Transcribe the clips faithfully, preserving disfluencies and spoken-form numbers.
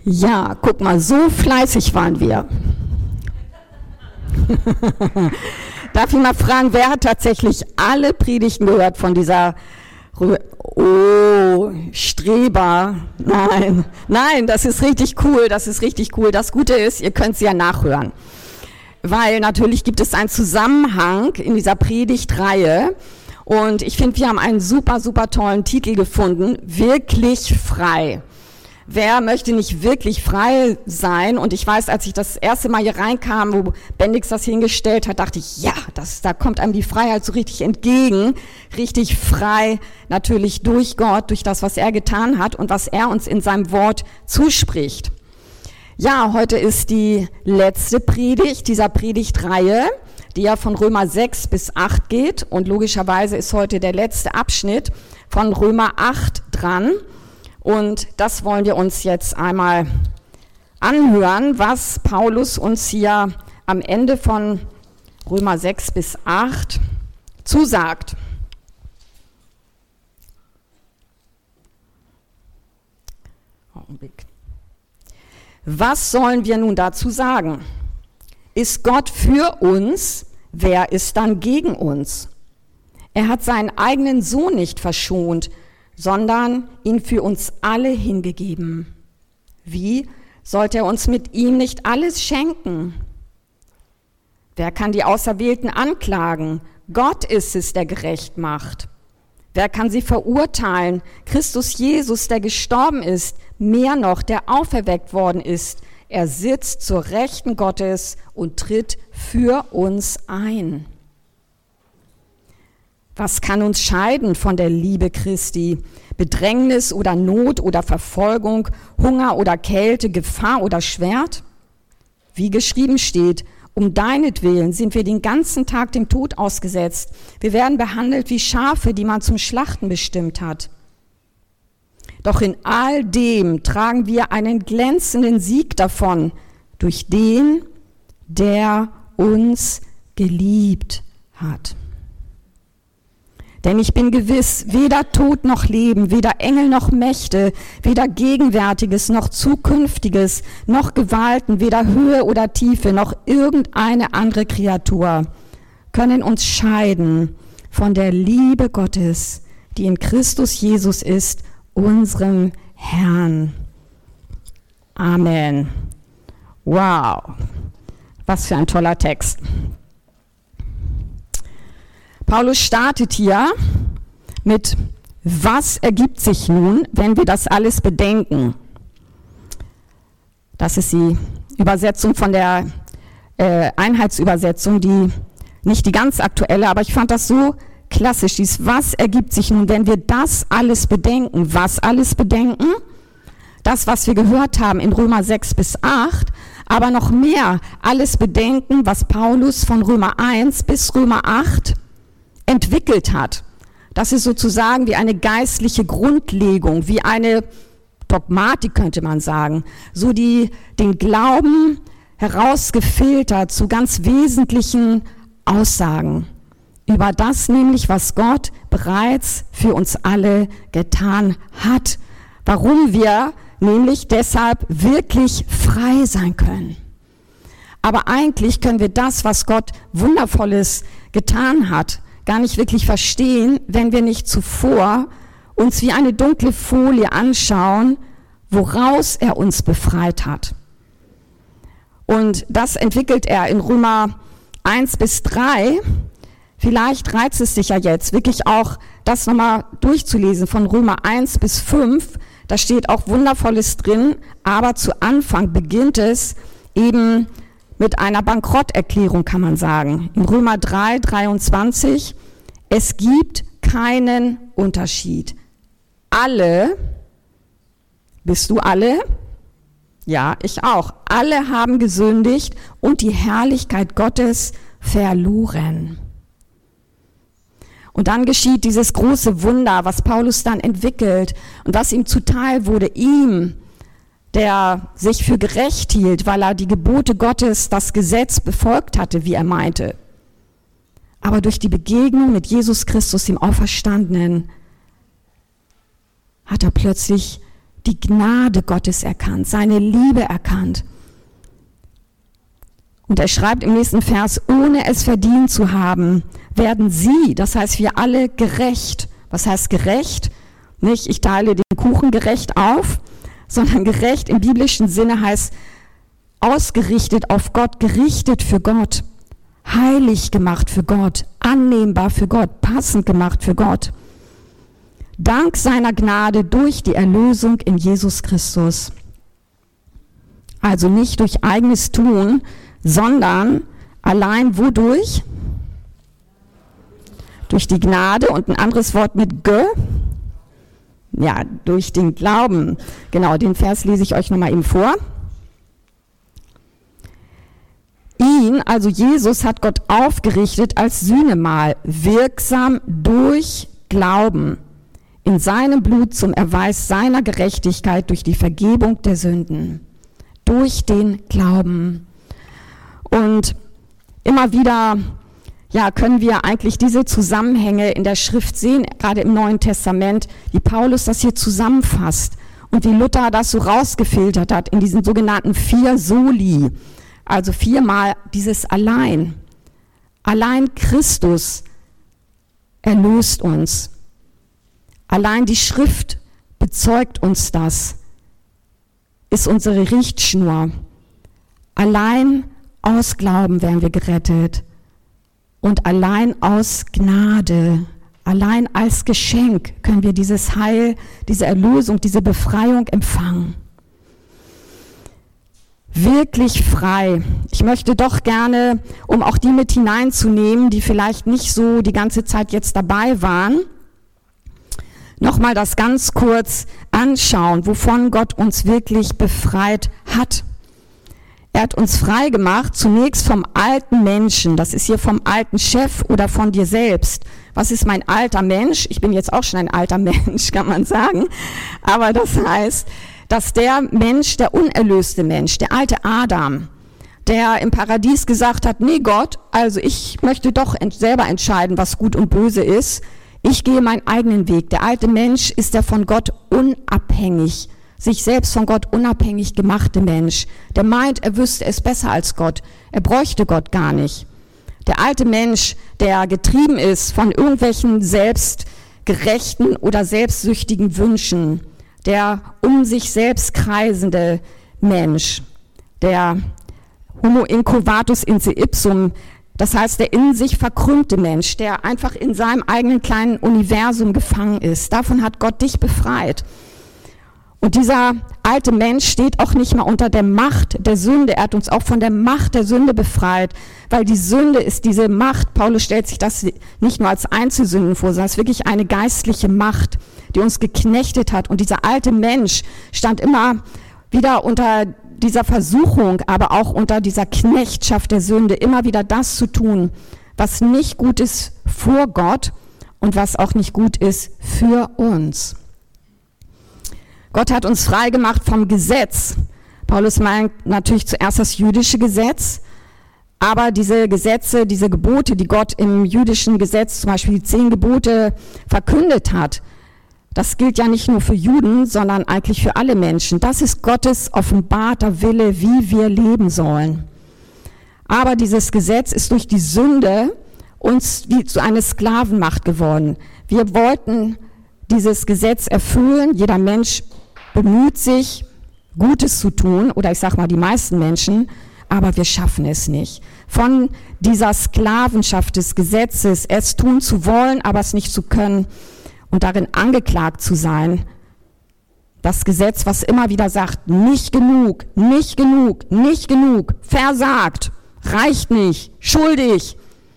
Ja, guck mal, so fleißig waren wir. Darf ich mal fragen, wer hat tatsächlich alle Predigten gehört von dieser Rö- Oh, Streber? Nein, nein, das ist richtig cool, das ist richtig cool. Das Gute ist, ihr könnt sie ja nachhören. Weil natürlich gibt es einen Zusammenhang in dieser Predigtreihe. Und ich finde, wir haben einen super, super tollen Titel gefunden, wirklich frei. Wer möchte nicht wirklich frei sein? Und ich weiß, als ich das erste Mal hier reinkam, wo Bendix das hingestellt hat, dachte ich, ja, das, da kommt einem die Freiheit so richtig entgegen. Richtig frei, natürlich durch Gott, durch das, was er getan hat und was er uns in seinem Wort zuspricht. Ja, heute ist die letzte Predigt dieser Predigtreihe, die ja von Römer sechs bis acht geht. Und logischerweise ist heute der letzte Abschnitt von Römer acht dran. Und das wollen wir uns jetzt einmal anhören, was Paulus uns hier am Ende von Römer sechs bis acht zusagt. Augenblick. Was sollen wir nun dazu sagen? Ist Gott für uns, wer ist dann gegen uns? Er hat seinen eigenen Sohn nicht verschont, sondern ihn für uns alle hingegeben. Wie sollte er uns mit ihm nicht alles schenken? Wer kann die Auserwählten anklagen? Gott ist es, der gerecht macht. Wer kann sie verurteilen? Christus Jesus, der gestorben ist, mehr noch, der auferweckt worden ist. Er sitzt zur Rechten Gottes und tritt für uns ein. Was kann uns scheiden von der Liebe Christi? Bedrängnis oder Not oder Verfolgung, Hunger oder Kälte, Gefahr oder Schwert? Wie geschrieben steht, um deinetwillen sind wir den ganzen Tag dem Tod ausgesetzt. Wir werden behandelt wie Schafe, die man zum Schlachten bestimmt hat. Doch in all dem tragen wir einen glänzenden Sieg davon, durch den, der uns geliebt hat. Denn ich bin gewiss, weder Tod noch Leben, weder Engel noch Mächte, weder Gegenwärtiges noch Zukünftiges, noch Gewalten, weder Höhe oder Tiefe, noch irgendeine andere Kreatur können uns scheiden von der Liebe Gottes, die in Christus Jesus ist, unserem Herrn. Amen. Wow, was für ein toller Text. Paulus startet hier mit, was ergibt sich nun, wenn wir das alles bedenken? Das ist die Übersetzung von der äh, Einheitsübersetzung, die nicht die ganz aktuelle, aber ich fand das so klassisch, dieses was ergibt sich nun, wenn wir das alles bedenken? Was alles bedenken? Das, was wir gehört haben in Römer sechs bis acht, aber noch mehr, alles bedenken, was Paulus von Römer eins bis Römer acht entwickelt hat. Das ist sozusagen wie eine geistliche Grundlegung, wie eine Dogmatik könnte man sagen, so die den Glauben herausgefiltert zu ganz wesentlichen Aussagen über das nämlich, was Gott bereits für uns alle getan hat, warum wir nämlich deshalb wirklich frei sein können. Aber eigentlich können wir das, was Gott Wundervolles getan hat, gar nicht wirklich verstehen, wenn wir nicht zuvor uns wie eine dunkle Folie anschauen, woraus er uns befreit hat. Und das entwickelt er in Römer eins bis drei. Vielleicht reizt es dich ja jetzt, wirklich auch das nochmal durchzulesen von Römer eins bis fünf. Da steht auch Wundervolles drin, aber zu Anfang beginnt es eben mit einer Bankrotterklärung, kann man sagen. In Römer drei, dreiundzwanzig, es gibt keinen Unterschied. Alle, bist du alle? Ja, ich auch. Alle haben gesündigt und die Herrlichkeit Gottes verloren. Und dann geschieht dieses große Wunder, was Paulus dann entwickelt und was ihm zuteil wurde, ihm, der sich für gerecht hielt, weil er die Gebote Gottes, das Gesetz befolgt hatte, wie er meinte. Aber durch die Begegnung mit Jesus Christus, dem Auferstandenen, hat er plötzlich die Gnade Gottes erkannt, seine Liebe erkannt. Und er schreibt im nächsten Vers, ohne es verdient zu haben, werden sie, das heißt wir alle, gerecht. Was heißt gerecht? Nicht, ich teile den Kuchen gerecht auf, sondern gerecht im biblischen Sinne heißt ausgerichtet auf Gott, gerichtet für Gott, heilig gemacht für Gott, annehmbar für Gott, passend gemacht für Gott. Dank seiner Gnade durch die Erlösung in Jesus Christus. Also nicht durch eigenes Tun, sondern allein wodurch? Durch die Gnade und ein anderes Wort mit G. Ja, durch den Glauben. Genau, den Vers lese ich euch nochmal eben vor. Ihn, also Jesus, hat Gott aufgerichtet als Sühnemahl, wirksam durch Glauben, in seinem Blut zum Erweis seiner Gerechtigkeit durch die Vergebung der Sünden. Durch den Glauben. Und immer wieder ja, können wir eigentlich diese Zusammenhänge in der Schrift sehen, gerade im Neuen Testament, wie Paulus das hier zusammenfasst und wie Luther das so rausgefiltert hat in diesen sogenannten vier Soli, also viermal dieses Allein. Allein Christus erlöst uns. Allein die Schrift bezeugt uns das, ist unsere Richtschnur. Allein aus Glauben werden wir gerettet und allein aus Gnade, allein als Geschenk können wir dieses Heil, diese Erlösung, diese Befreiung empfangen. Wirklich frei. Ich möchte doch gerne, um auch die mit hineinzunehmen, die vielleicht nicht so die ganze Zeit jetzt dabei waren, nochmal das ganz kurz anschauen, wovon Gott uns wirklich befreit hat. Er hat uns frei gemacht, zunächst vom alten Menschen. Das ist hier vom alten Chef oder von dir selbst. Was ist mein alter Mensch? Ich bin jetzt auch schon ein alter Mensch, kann man sagen. Aber das heißt, dass der Mensch, der unerlöste Mensch, der alte Adam, der im Paradies gesagt hat, nee Gott, also ich möchte doch ent- selber entscheiden, was gut und böse ist. Ich gehe meinen eigenen Weg. Der alte Mensch ist der von Gott unabhängig, sich selbst von Gott unabhängig gemachte Mensch. Der meint, er wüsste es besser als Gott. Er bräuchte Gott gar nicht. Der alte Mensch, der getrieben ist von irgendwelchen selbstgerechten oder selbstsüchtigen Wünschen. Der um sich selbst kreisende Mensch. Der Homo inchovatus in se ipsum, das heißt der in sich verkrümmte Mensch, der einfach in seinem eigenen kleinen Universum gefangen ist. Davon hat Gott dich befreit. Und dieser alte Mensch steht auch nicht mehr unter der Macht der Sünde. Er hat uns auch von der Macht der Sünde befreit, weil die Sünde ist diese Macht. Paulus stellt sich das nicht nur als Einzelsünden vor, sondern es ist wirklich eine geistliche Macht, die uns geknechtet hat. Und dieser alte Mensch stand immer wieder unter dieser Versuchung, aber auch unter dieser Knechtschaft der Sünde, immer wieder das zu tun, was nicht gut ist vor Gott und was auch nicht gut ist für uns. Gott hat uns frei gemacht vom Gesetz. Paulus meint natürlich zuerst das jüdische Gesetz, aber diese Gesetze, diese Gebote, die Gott im jüdischen Gesetz, zum Beispiel die zehn Gebote, verkündet hat, das gilt ja nicht nur für Juden, sondern eigentlich für alle Menschen. Das ist Gottes offenbarter Wille, wie wir leben sollen. Aber dieses Gesetz ist durch die Sünde uns wie zu einer Sklavenmacht geworden. Wir wollten dieses Gesetz erfüllen. Jeder Mensch bemüht sich, Gutes zu tun, oder ich sage mal die meisten Menschen, aber wir schaffen es nicht. Von dieser Sklavenschaft des Gesetzes, es tun zu wollen, aber es nicht zu können und darin angeklagt zu sein. Das Gesetz, was immer wieder sagt, nicht genug, nicht genug, nicht genug, versagt, reicht nicht, schuldig.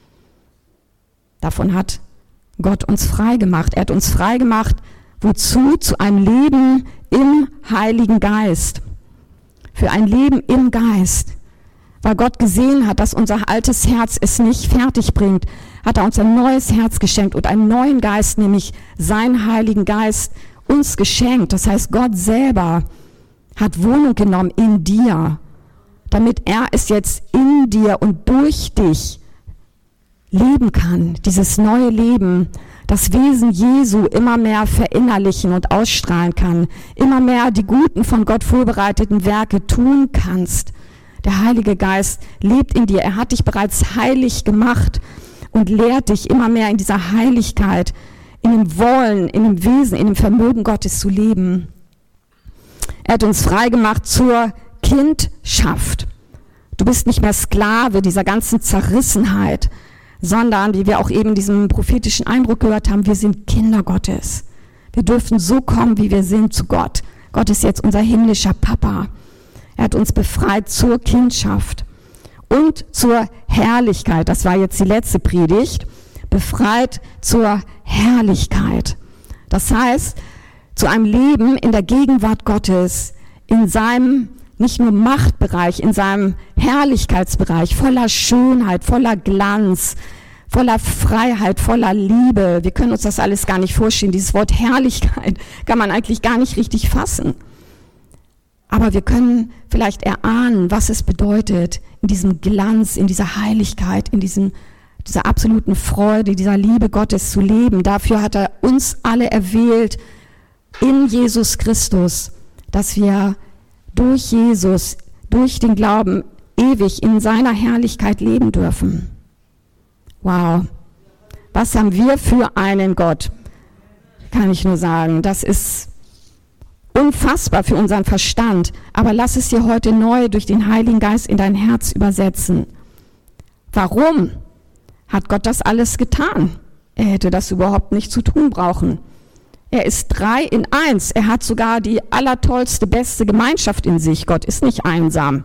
Davon hat Gott uns frei gemacht. Er hat uns frei gemacht, wozu? Zu einem Leben im Heiligen Geist. Für ein Leben im Geist. Weil Gott gesehen hat, dass unser altes Herz es nicht fertig bringt, hat er uns ein neues Herz geschenkt und einen neuen Geist, nämlich seinen Heiligen Geist, uns geschenkt. Das heißt, Gott selber hat Wohnung genommen in dir, damit er es jetzt in dir und durch dich leben kann, dieses neue Leben, das Wesen Jesu immer mehr verinnerlichen und ausstrahlen kann, immer mehr die guten von Gott vorbereiteten Werke tun kannst. Der Heilige Geist lebt in dir. Er hat dich bereits heilig gemacht und lehrt dich immer mehr in dieser Heiligkeit, in dem Wollen, in dem Wesen, in dem Vermögen Gottes zu leben. Er hat uns freigemacht zur Kindschaft. Du bist nicht mehr Sklave dieser ganzen Zerrissenheit, sondern, wie wir auch eben diesen prophetischen Eindruck gehört haben, wir sind Kinder Gottes. Wir dürfen so kommen, wie wir sind, zu Gott. Gott ist jetzt unser himmlischer Papa. Er hat uns befreit zur Kindschaft und zur Herrlichkeit. Das war jetzt die letzte Predigt. Befreit zur Herrlichkeit. Das heißt, zu einem Leben in der Gegenwart Gottes, in seinem nicht nur Machtbereich, in seinem Herrlichkeitsbereich, voller Schönheit, voller Glanz, voller Freiheit, voller Liebe. Wir können uns das alles gar nicht vorstellen. Dieses Wort Herrlichkeit kann man eigentlich gar nicht richtig fassen. Aber wir können vielleicht erahnen, was es bedeutet, in diesem Glanz, in dieser Heiligkeit, in diesem, dieser absoluten Freude, dieser Liebe Gottes zu leben. Dafür hat er uns alle erwählt in Jesus Christus, dass wir durch Jesus, durch den Glauben ewig in seiner Herrlichkeit leben dürfen. Wow, was haben wir für einen Gott? Kann ich nur sagen, das ist unfassbar für unseren Verstand, aber lass es dir heute neu durch den Heiligen Geist in dein Herz übersetzen. Warum hat Gott das alles getan? Er hätte das überhaupt nicht zu tun brauchen. Er ist drei in eins. Er hat sogar die allertollste, beste Gemeinschaft in sich. Gott ist nicht einsam.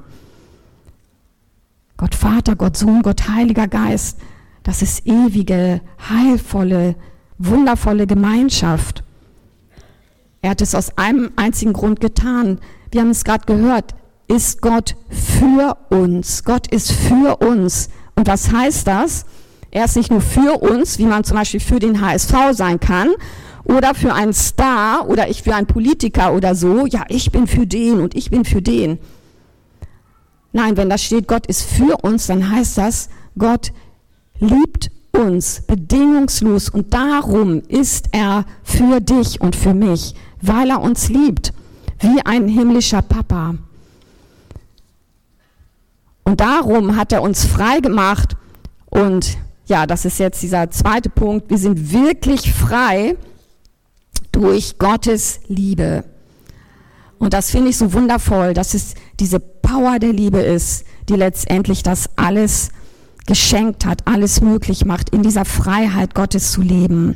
Gott Vater, Gott Sohn, Gott Heiliger Geist. Das ist ewige, heilvolle, wundervolle Gemeinschaft. Er hat es aus einem einzigen Grund getan. Wir haben es gerade gehört. Ist Gott für uns? Gott ist für uns. Und was heißt das? Er ist nicht nur für uns, wie man zum Beispiel für den H S V sein kann, oder für einen Star oder ich für einen Politiker oder so, ja, ich bin für den und ich bin für den. Nein, wenn da steht, Gott ist für uns, dann heißt das, Gott liebt uns bedingungslos und darum ist er für dich und für mich, weil er uns liebt, wie ein himmlischer Papa. Und darum hat er uns frei gemacht und ja, das ist jetzt dieser zweite Punkt, wir sind wirklich frei durch Gottes Liebe. Und das finde ich so wundervoll, dass es diese Power der Liebe ist, die letztendlich das alles geschenkt hat, alles möglich macht, in dieser Freiheit Gottes zu leben.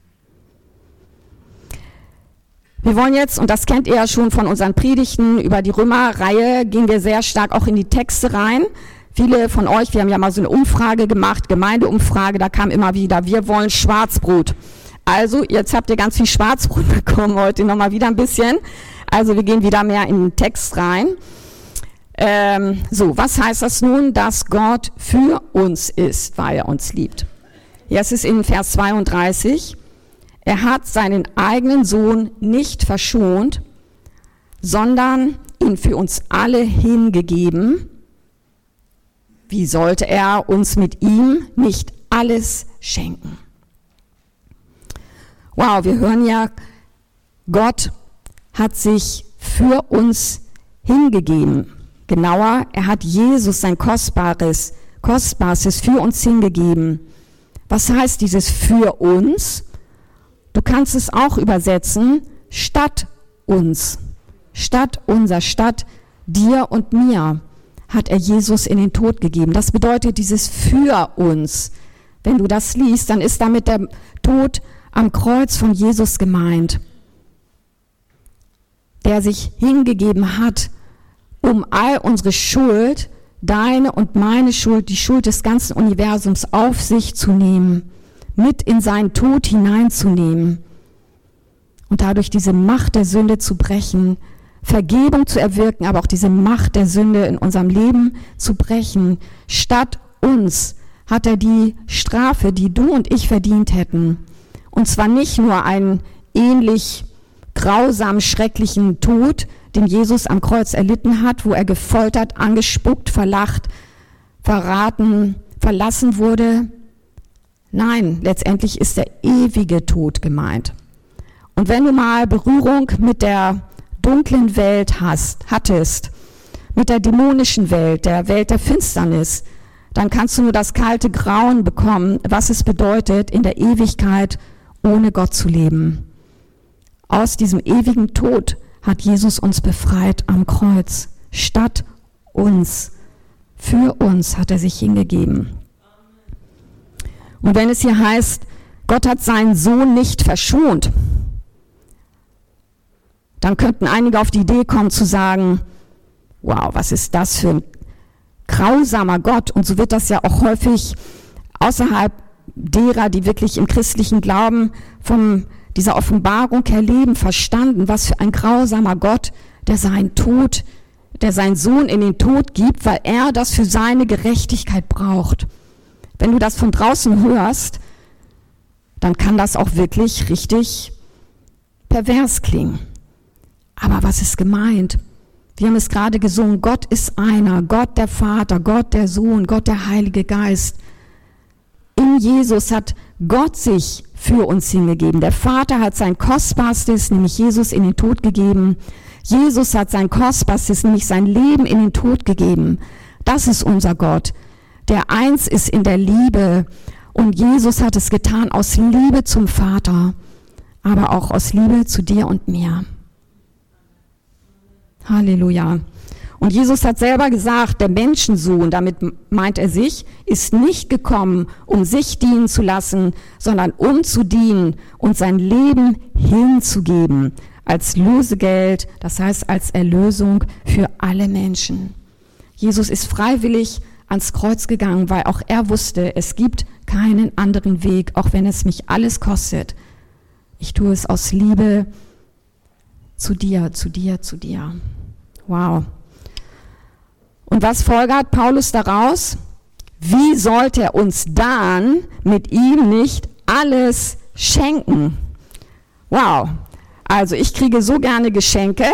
Wir wollen jetzt, und das kennt ihr ja schon von unseren Predigten über die Römerreihe, gehen wir sehr stark auch in die Texte rein. Viele von euch, wir haben ja mal so eine Umfrage gemacht, Gemeindeumfrage, da kam immer wieder, wir wollen Schwarzbrot. Also, jetzt habt ihr ganz viel Schwarzbrot bekommen heute, nochmal wieder ein bisschen. Also, wir gehen wieder mehr in den Text rein. Ähm, so, was heißt das nun? Dass Gott für uns ist, weil er uns liebt. Ja, es ist in Vers zweiunddreißig. Er hat seinen eigenen Sohn nicht verschont, sondern ihn für uns alle hingegeben. Wie sollte er uns mit ihm nicht alles schenken? Wow, wir hören ja, Gott hat sich für uns hingegeben. Genauer, er hat Jesus sein Kostbares, Kostbarstes für uns hingegeben. Was heißt dieses für uns? Du kannst es auch übersetzen, statt uns. Statt unser, statt dir und mir hat er Jesus in den Tod gegeben. Das bedeutet dieses für uns. Wenn du das liest, dann ist damit der Tod am Kreuz von Jesus gemeint, der sich hingegeben hat, um all unsere Schuld, deine und meine Schuld, die Schuld des ganzen Universums auf sich zu nehmen, mit in seinen Tod hineinzunehmen und dadurch diese Macht der Sünde zu brechen, Vergebung zu erwirken, aber auch diese Macht der Sünde in unserem Leben zu brechen. Statt uns hat er die Strafe, die du und ich verdient hätten, und zwar nicht nur einen ähnlich grausam schrecklichen Tod, den Jesus am Kreuz erlitten hat, wo er gefoltert, angespuckt, verlacht, verraten, verlassen wurde. Nein, letztendlich ist der ewige Tod gemeint. Und wenn du mal Berührung mit der dunklen Welt hast, hattest, mit der dämonischen Welt, der Welt der Finsternis, dann kannst du nur das kalte Grauen bekommen, was es bedeutet, in der Ewigkeit ohne Gott zu leben. Aus diesem ewigen Tod hat Jesus uns befreit am Kreuz. Statt uns, für uns hat er sich hingegeben. Und wenn es hier heißt, Gott hat seinen Sohn nicht verschont, dann könnten einige auf die Idee kommen zu sagen, wow, was ist das für ein grausamer Gott? Und so wird das ja auch häufig außerhalb derer, die wirklich im christlichen Glauben von dieser Offenbarung her leben, verstanden, was für ein grausamer Gott, der seinen Tod, der seinen Sohn in den Tod gibt, weil er das für seine Gerechtigkeit braucht. Wenn du das von draußen hörst, dann kann das auch wirklich richtig pervers klingen. Aber was ist gemeint? Wir haben es gerade gesungen, Gott ist einer, Gott der Vater, Gott der Sohn, Gott der Heilige Geist. In Jesus hat Gott sich für uns hingegeben. Der Vater hat sein Kostbarstes, nämlich Jesus, in den Tod gegeben. Jesus hat sein Kostbarstes, nämlich sein Leben in den Tod gegeben. Das ist unser Gott, der eins ist in der Liebe. Und Jesus hat es getan aus Liebe zum Vater, aber auch aus Liebe zu dir und mir. Halleluja. Und Jesus hat selber gesagt, der Menschensohn, damit meint er sich, ist nicht gekommen, um sich dienen zu lassen, sondern um zu dienen und sein Leben hinzugeben als Lösegeld, das heißt als Erlösung für alle Menschen. Jesus ist freiwillig ans Kreuz gegangen, weil auch er wusste, es gibt keinen anderen Weg, auch wenn es mich alles kostet. Ich tue es aus Liebe zu dir, zu dir, zu dir. Wow. Und was folgert Paulus daraus? Wie sollte er uns dann mit ihm nicht alles schenken? Wow. Also ich kriege so gerne Geschenke.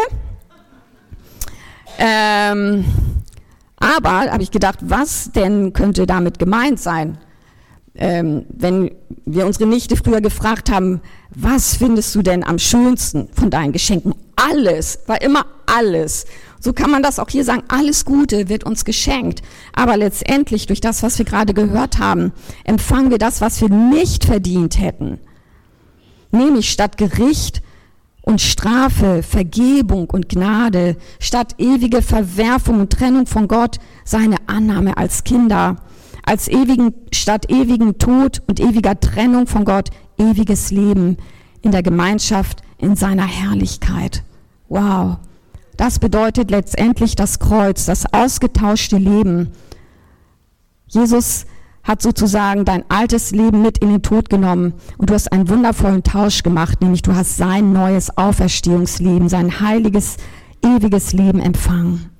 Ähm, aber habe ich gedacht, was denn könnte damit gemeint sein? Ähm, wenn wir unsere Nichte früher gefragt haben, was findest du denn am schönsten von deinen Geschenken? Alles, war immer alles. So kann man das auch hier sagen, alles Gute wird uns geschenkt. Aber letztendlich, durch das, was wir gerade gehört haben, empfangen wir das, was wir nicht verdient hätten. Nämlich statt Gericht und Strafe, Vergebung und Gnade, statt ewige Verwerfung und Trennung von Gott, seine Annahme als Kinder. Als ewigen, statt ewigen Tod und ewiger Trennung von Gott, ewiges Leben in der Gemeinschaft, in seiner Herrlichkeit. Wow, das bedeutet letztendlich das Kreuz, das ausgetauschte Leben. Jesus hat sozusagen dein altes Leben mit in den Tod genommen und du hast einen wundervollen Tausch gemacht, nämlich du hast sein neues Auferstehungsleben, sein heiliges, ewiges Leben empfangen.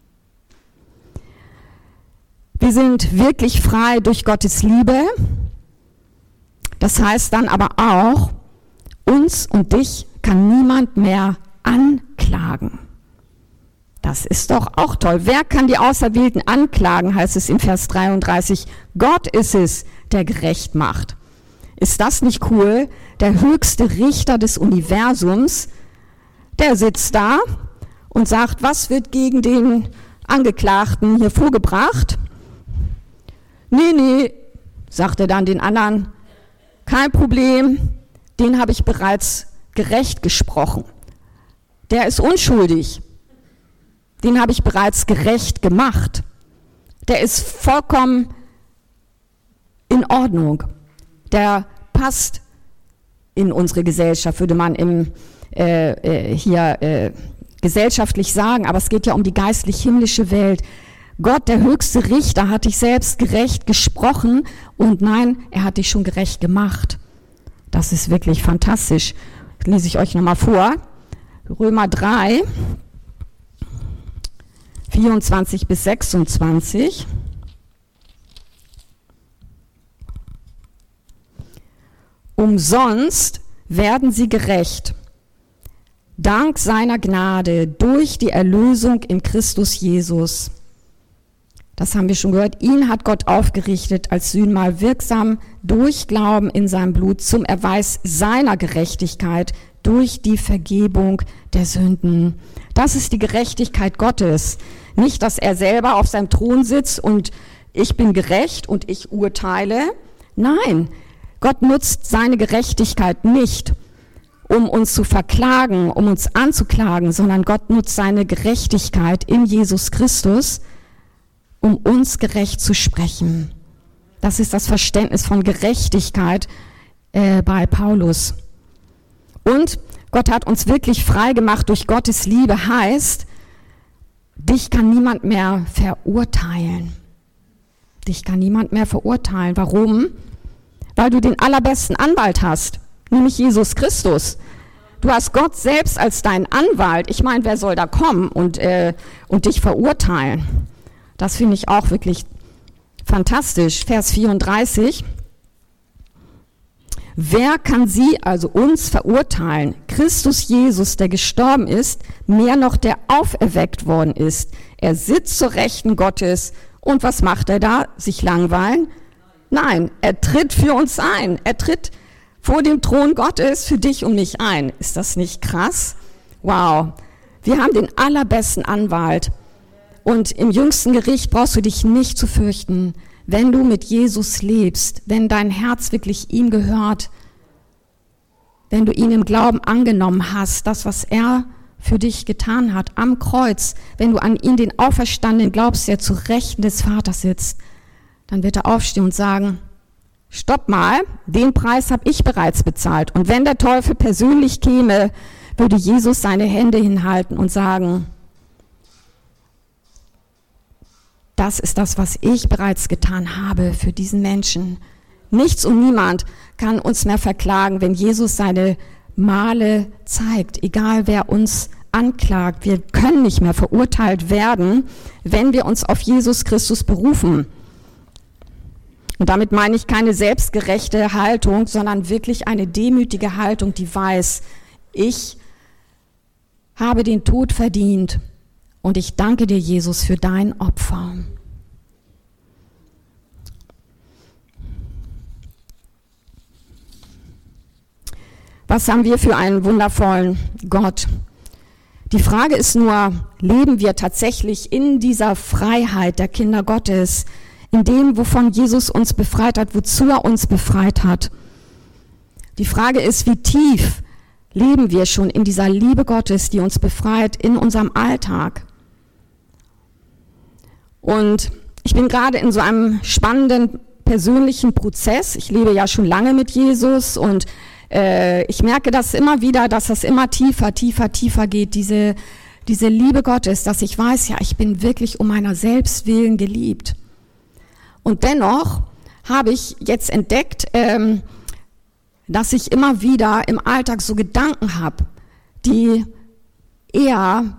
Wir sind wirklich frei durch Gottes Liebe. Das heißt dann aber auch, uns und dich kann niemand mehr anklagen. Das ist doch auch toll. Wer kann die Auserwählten anklagen, heißt es in Vers dreiunddreißig. Gott ist es, der gerecht macht. Ist das nicht cool? Der höchste Richter des Universums, der sitzt da und sagt, was wird gegen den Angeklagten hier vorgebracht? Nee, nee, sagt er dann den anderen, kein Problem, den habe ich bereits gerecht gesprochen. Der ist unschuldig. Den habe ich bereits gerecht gemacht. Der ist vollkommen in Ordnung. Der passt in unsere Gesellschaft, würde man im, äh, äh, hier äh, gesellschaftlich sagen, aber es geht ja um die geistlich-himmlische Welt. Gott, der höchste Richter, hat dich selbst gerecht gesprochen und nein, er hat dich schon gerecht gemacht. Das ist wirklich fantastisch. Das lese ich euch nochmal vor. Römer drei, vierundzwanzig bis sechsundzwanzig. Umsonst werden sie gerecht, dank seiner Gnade durch die Erlösung in Christus Jesus. Das haben wir schon gehört. Ihn hat Gott aufgerichtet als Sühnmal wirksam durch Glauben in sein Blut zum Erweis seiner Gerechtigkeit durch die Vergebung der Sünden. Das ist die Gerechtigkeit Gottes. Nicht, dass er selber auf seinem Thron sitzt und ich bin gerecht und ich urteile. Nein, Gott nutzt seine Gerechtigkeit nicht, um uns zu verklagen, um uns anzuklagen, sondern Gott nutzt seine Gerechtigkeit in Jesus Christus, um uns gerecht zu sprechen. Das ist das Verständnis von Gerechtigkeit äh, bei Paulus. Und Gott hat uns wirklich frei gemacht durch Gottes Liebe, heißt, dich kann niemand mehr verurteilen. Dich kann niemand mehr verurteilen. Warum? Weil du den allerbesten Anwalt hast, nämlich Jesus Christus. Du hast Gott selbst als deinen Anwalt. Ich meine, wer soll da kommen und, äh, und dich verurteilen? Das finde ich auch wirklich fantastisch. Vers vierunddreißig. Wer kann sie, also uns, verurteilen? Christus Jesus, der gestorben ist, mehr noch der auferweckt worden ist. Er sitzt zur Rechten Gottes. Und was macht er da? Sich langweilen? Nein, er tritt für uns ein. Er tritt vor dem Thron Gottes für dich und mich ein. Ist das nicht krass? Wow. Wir haben den allerbesten Anwalt. Und im jüngsten Gericht brauchst du dich nicht zu fürchten, wenn du mit Jesus lebst, wenn dein Herz wirklich ihm gehört, wenn du ihn im Glauben angenommen hast, das, was er für dich getan hat am Kreuz, wenn du an ihn, den Auferstandenen, glaubst, der zu Rechten des Vaters sitzt, dann wird er aufstehen und sagen, stopp mal, den Preis habe ich bereits bezahlt. Und wenn der Teufel persönlich käme, würde Jesus seine Hände hinhalten und sagen, das ist das, was ich bereits getan habe für diesen Menschen. Nichts und niemand kann uns mehr verklagen, wenn Jesus seine Male zeigt, egal wer uns anklagt. Wir können nicht mehr verurteilt werden, wenn wir uns auf Jesus Christus berufen. Und damit meine ich keine selbstgerechte Haltung, sondern wirklich eine demütige Haltung, die weiß, ich habe den Tod verdient. Und ich danke dir, Jesus, für dein Opfer. Was haben wir für einen wundervollen Gott? Die Frage ist nur, leben wir tatsächlich in dieser Freiheit der Kinder Gottes, in dem, wovon Jesus uns befreit hat, wozu er uns befreit hat? Die Frage ist, wie tief leben wir schon in dieser Liebe Gottes, die uns befreit in unserem Alltag? Und ich bin gerade in so einem spannenden persönlichen Prozess. Ich lebe ja schon lange mit Jesus und äh, ich merke das immer wieder, dass das immer tiefer, tiefer, tiefer geht, diese, diese Liebe Gottes, dass ich weiß, ja, ich bin wirklich um meiner selbst willen geliebt. Und dennoch habe ich jetzt entdeckt, ähm, dass ich immer wieder im Alltag so Gedanken habe, die eher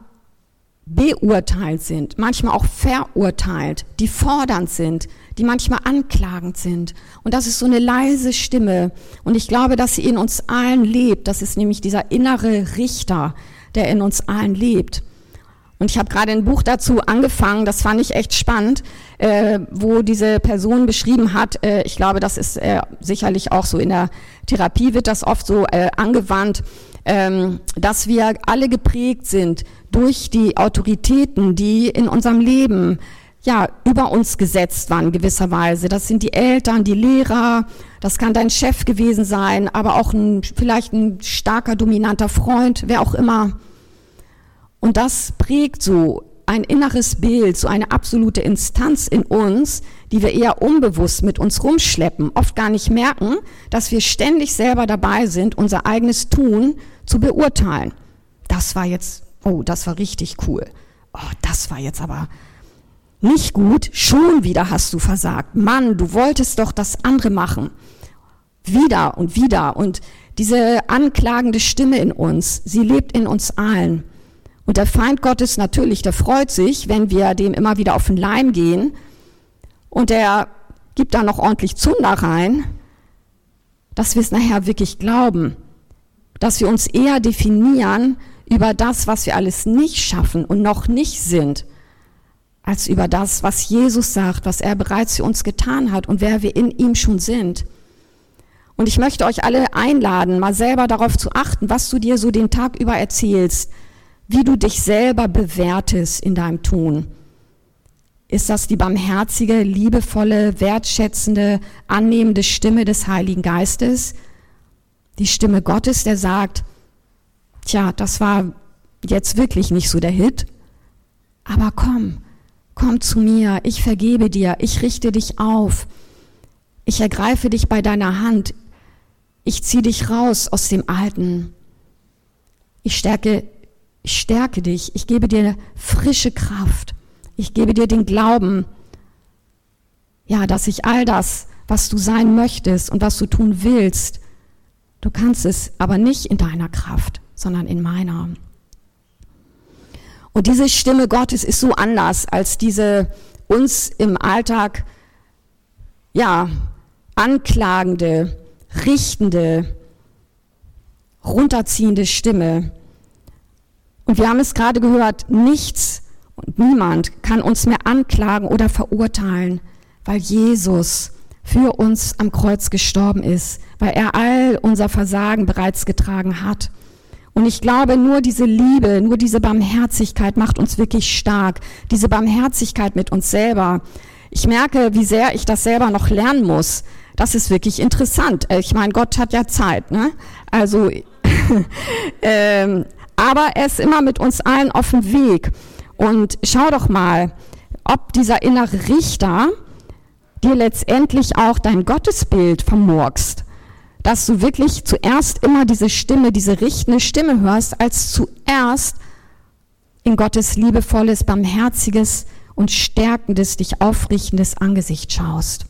beurteilt sind, manchmal auch verurteilt, die fordernd sind, die manchmal anklagend sind. Und das ist so eine leise Stimme. Und ich glaube, dass sie in uns allen lebt. Das ist nämlich dieser innere Richter, der in uns allen lebt. Und ich habe gerade ein Buch dazu angefangen, das fand ich echt spannend, äh, wo diese Person beschrieben hat, äh, ich glaube, das ist äh, sicherlich auch so in der Therapie wird das oft so äh, angewandt, ähm, dass wir alle geprägt sind durch die Autoritäten, die in unserem Leben ja über uns gesetzt waren gewisserweise. Das sind die Eltern, die Lehrer, das kann dein Chef gewesen sein, aber auch ein, vielleicht ein starker, dominanter Freund, wer auch immer. Und das prägt so ein inneres Bild, so eine absolute Instanz in uns, die wir eher unbewusst mit uns rumschleppen, oft gar nicht merken, dass wir ständig selber dabei sind, unser eigenes Tun zu beurteilen. Das war jetzt, oh, das war richtig cool. Oh, das war jetzt aber nicht gut. Schon wieder hast du versagt. Mann, du wolltest doch das andere machen. Wieder und wieder. Und diese anklagende Stimme in uns, sie lebt in uns allen. Und der Feind Gottes natürlich, der freut sich, wenn wir dem immer wieder auf den Leim gehen. Und der gibt da noch ordentlich Zunder rein, dass wir es nachher wirklich glauben. Dass wir uns eher definieren über das, was wir alles nicht schaffen und noch nicht sind, als über das, was Jesus sagt, was er bereits für uns getan hat und wer wir in ihm schon sind. Und ich möchte euch alle einladen, mal selber darauf zu achten, was du dir so den Tag über erzählst, wie du dich selber bewertest in deinem Tun. Ist das die barmherzige, liebevolle, wertschätzende, annehmende Stimme des Heiligen Geistes? Die Stimme Gottes, der sagt, tja, das war jetzt wirklich nicht so der Hit, aber komm, komm zu mir, ich vergebe dir, ich richte dich auf, ich ergreife dich bei deiner Hand, ich ziehe dich raus aus dem Alten, ich stärke, ich stärke dich, ich gebe dir frische Kraft, ich gebe dir den Glauben, ja, dass ich all das, was du sein möchtest und was du tun willst, du kannst es aber nicht in deiner Kraft, sondern in meiner. Und diese Stimme Gottes ist so anders als diese uns im Alltag, ja, anklagende, richtende, runterziehende Stimme. Und wir haben es gerade gehört, nichts und niemand kann uns mehr anklagen oder verurteilen, weil Jesus für uns am Kreuz gestorben ist, weil er all unser Versagen bereits getragen hat. Und ich glaube, nur diese Liebe, nur diese Barmherzigkeit macht uns wirklich stark. Diese Barmherzigkeit mit uns selber. Ich merke, wie sehr ich das selber noch lernen muss. Das ist wirklich interessant. Ich meine, Gott hat ja Zeit, ne? Also, ähm, aber er ist immer mit uns allen auf dem Weg. Und schau doch mal, ob dieser innere Richter dir letztendlich auch dein Gottesbild vermurkst. Dass du wirklich zuerst immer diese Stimme, diese richtende Stimme hörst, als zuerst in Gottes liebevolles, barmherziges und stärkendes, dich aufrichtendes Angesicht schaust.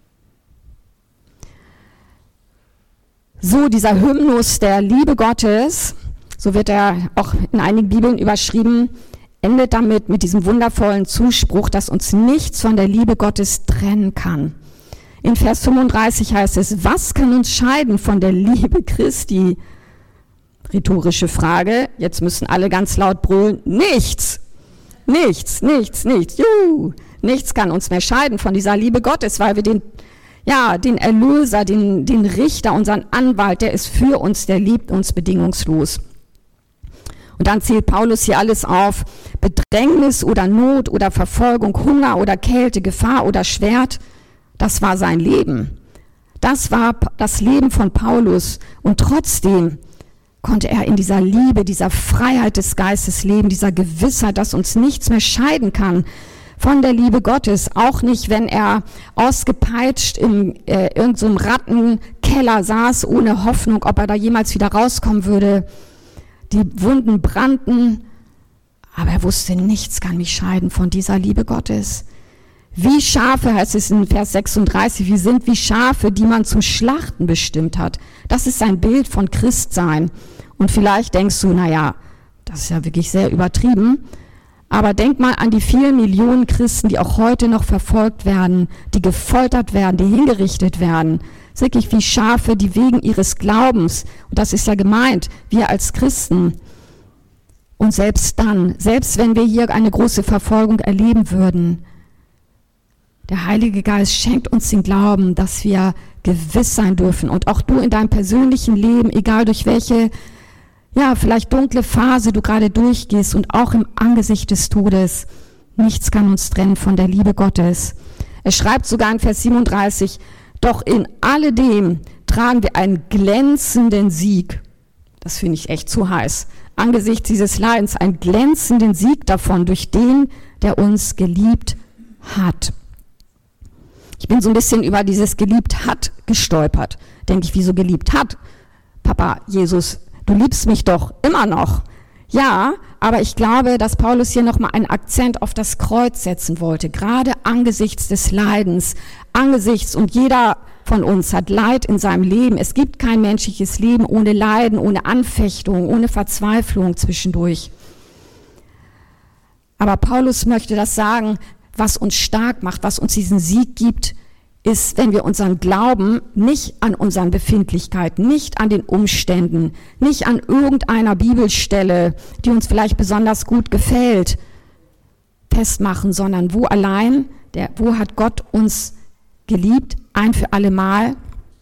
So, dieser Hymnus der Liebe Gottes, so wird er auch in einigen Bibeln überschrieben, endet damit mit diesem wundervollen Zuspruch, dass uns nichts von der Liebe Gottes trennen kann. In Vers fünfunddreißig heißt es, was kann uns scheiden von der Liebe Christi? Rhetorische Frage, jetzt müssen alle ganz laut brüllen, nichts, nichts, nichts, nichts, juhu, nichts kann uns mehr scheiden von dieser Liebe Gottes, weil wir den, ja, den Erlöser, den, den Richter, unseren Anwalt, der ist für uns, der liebt uns bedingungslos. Und dann zählt Paulus hier alles auf, Bedrängnis oder Not oder Verfolgung, Hunger oder Kälte, Gefahr oder Schwert. Das war sein Leben. Das war das Leben von Paulus. Und trotzdem konnte er in dieser Liebe, dieser Freiheit des Geistes leben, dieser Gewissheit, dass uns nichts mehr scheiden kann von der Liebe Gottes. Auch nicht, wenn er ausgepeitscht in äh, irgendeinem Rattenkeller saß, ohne Hoffnung, ob er da jemals wieder rauskommen würde. Die Wunden brannten, aber er wusste, nichts kann mich scheiden von dieser Liebe Gottes. Wie Schafe, heißt es in Vers sechsunddreißig, wir sind wie Schafe, die man zum Schlachten bestimmt hat. Das ist ein Bild von Christsein. Und vielleicht denkst du, naja, das ist ja wirklich sehr übertrieben. Aber denk mal an die vielen Millionen Christen, die auch heute noch verfolgt werden, die gefoltert werden, die hingerichtet werden. Wirklich wie Schafe, die wegen ihres Glaubens, und das ist ja gemeint, wir als Christen, und selbst dann, selbst wenn wir hier eine große Verfolgung erleben würden, der Heilige Geist schenkt uns den Glauben, dass wir gewiss sein dürfen. Und auch du in deinem persönlichen Leben, egal durch welche, ja, vielleicht dunkle Phase du gerade durchgehst und auch im Angesicht des Todes, nichts kann uns trennen von der Liebe Gottes. Er schreibt sogar in Vers siebenunddreißig, doch in alledem tragen wir einen glänzenden Sieg. Das finde ich echt zu heiß. Angesichts dieses Leidens einen glänzenden Sieg davon durch den, der uns geliebt hat. Ich bin so ein bisschen über dieses geliebt hat gestolpert. Denke ich, wieso geliebt hat? Papa, Jesus, du liebst mich doch immer noch. Ja, aber ich glaube, dass Paulus hier nochmal einen Akzent auf das Kreuz setzen wollte. Gerade angesichts des Leidens, angesichts, und jeder von uns hat Leid in seinem Leben. Es gibt kein menschliches Leben ohne Leiden, ohne Anfechtung, ohne Verzweiflung zwischendurch. Aber Paulus möchte das sagen, was uns stark macht, was uns diesen Sieg gibt, ist, wenn wir unseren Glauben nicht an unseren Befindlichkeiten, nicht an den Umständen, nicht an irgendeiner Bibelstelle, die uns vielleicht besonders gut gefällt, festmachen, sondern wo allein, der, wo hat Gott uns geliebt, ein für alle Mal?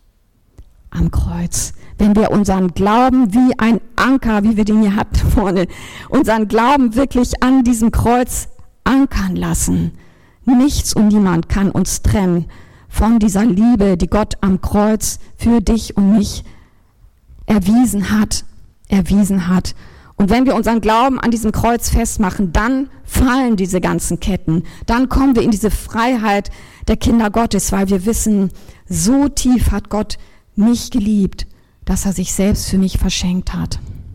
Am Kreuz. Wenn wir unseren Glauben wie ein Anker, wie wir den hier hatten vorne, unseren Glauben wirklich an diesem Kreuz ankern lassen. Nichts und niemand kann uns trennen von dieser Liebe, die Gott am Kreuz für dich und mich erwiesen hat, erwiesen hat. Und wenn wir unseren Glauben an diesem Kreuz festmachen, dann fallen diese ganzen Ketten. Dann kommen wir in diese Freiheit der Kinder Gottes, weil wir wissen, so tief hat Gott mich geliebt, dass er sich selbst für mich verschenkt hat.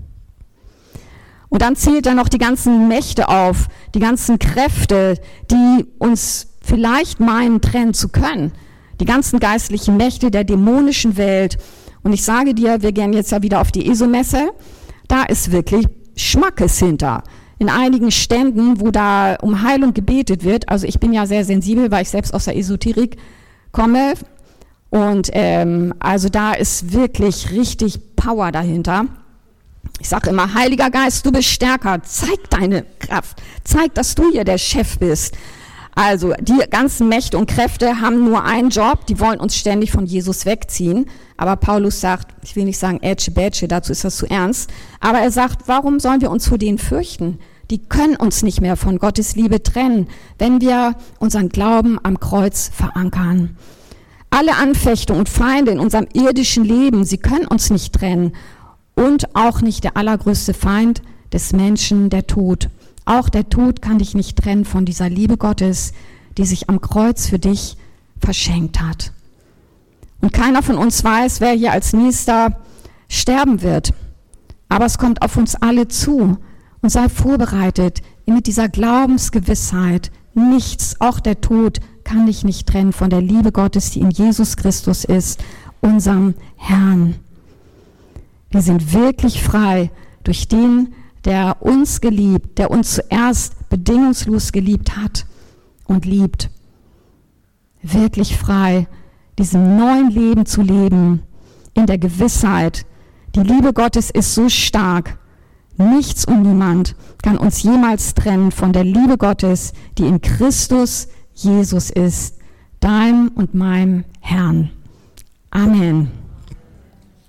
Und dann zählt er noch die ganzen Mächte auf, die ganzen Kräfte, die uns vielleicht meinen, trennen zu können. Die ganzen geistlichen Mächte der dämonischen Welt. Und ich sage dir, wir gehen jetzt ja wieder auf die E S O-Messe, da ist wirklich Schmackes hinter. In einigen Ständen, wo da um Heilung gebetet wird, also ich bin ja sehr sensibel, weil ich selbst aus der Esoterik komme, und ähm, also da ist wirklich richtig Power dahinter. Ich sage immer, Heiliger Geist, du bist stärker, zeig deine Kraft, zeig, dass du hier der Chef bist. Also die ganzen Mächte und Kräfte haben nur einen Job, die wollen uns ständig von Jesus wegziehen. Aber Paulus sagt, ich will nicht sagen Ätsche Bätsche, dazu ist das zu ernst, aber er sagt, warum sollen wir uns vor denen fürchten? Die können uns nicht mehr von Gottes Liebe trennen, wenn wir unseren Glauben am Kreuz verankern. Alle Anfechtungen und Feinde in unserem irdischen Leben, sie können uns nicht trennen. Und auch nicht der allergrößte Feind des Menschen, der Tod. Auch der Tod kann dich nicht trennen von dieser Liebe Gottes, die sich am Kreuz für dich verschenkt hat. Und keiner von uns weiß, wer hier als Nächster sterben wird. Aber es kommt auf uns alle zu. Und sei vorbereitet mit dieser Glaubensgewissheit. Nichts, auch der Tod, kann dich nicht trennen von der Liebe Gottes, die in Jesus Christus ist, unserem Herrn. Wir sind wirklich frei durch den, der uns geliebt, der uns zuerst bedingungslos geliebt hat und liebt. Wirklich frei, diesem neuen Leben zu leben, in der Gewissheit, die Liebe Gottes ist so stark, nichts und niemand kann uns jemals trennen von der Liebe Gottes, die in Christus Jesus ist, deinem und meinem Herrn. Amen.